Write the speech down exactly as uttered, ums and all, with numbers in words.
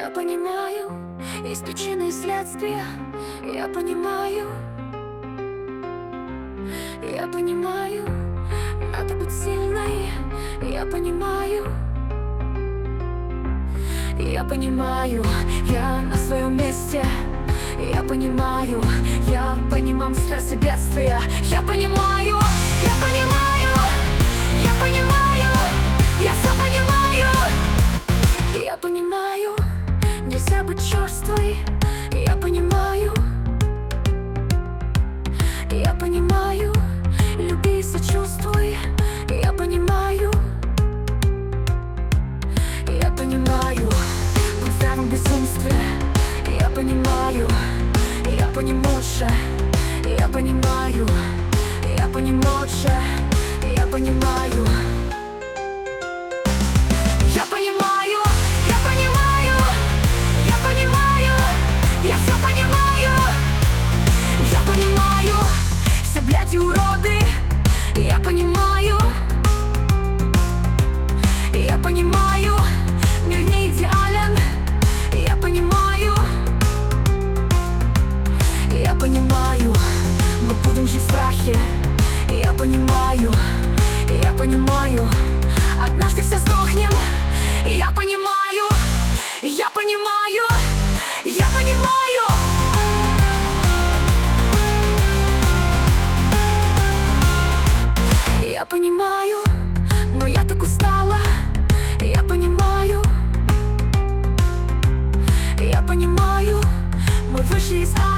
Я понимаю, есть причины и следствия. Я понимаю, я понимаю, надо быть сильной. Я понимаю, я понимаю, я на своем месте. Я понимаю, я понимаю стресс и бедствия. Я понимаю, я понимаю, я понимаю, я все понимаю. Я понимаю, нельзя быть черствой. Я понимаю, я понимаю, люби и сочувствуй. Я понимаю, я понимаю, будь здравым в безумстве. Я понимаю, я понимающе. Я понимаю, я понимающе. Я понимаю, я понимаю, я понимаю, я понимаю, я все понимаю. Я понимаю, все бляди уроды. Я понимаю, я понимаю, мир не идеален. Я понимаю, я понимаю, мы будем жить в страхе. Я понимаю, я понимаю, однажды все сдохнем. Я понимаю, я понимаю, я понимаю. Я понимаю, но я так устала. Я понимаю, я понимаю, мы вышли из ада.